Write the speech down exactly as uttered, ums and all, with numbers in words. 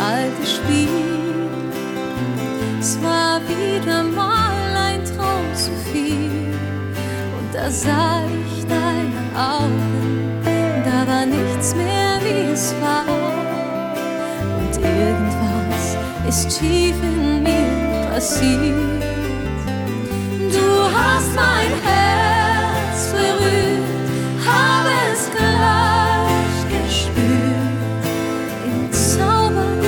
altes Spiel. Es war wieder mal ein Traum zu viel. Und da sah ich deine Augen, da war nichts mehr, wie es war. Und irgendwas ist tief in mir passiert. Du hast mein Herz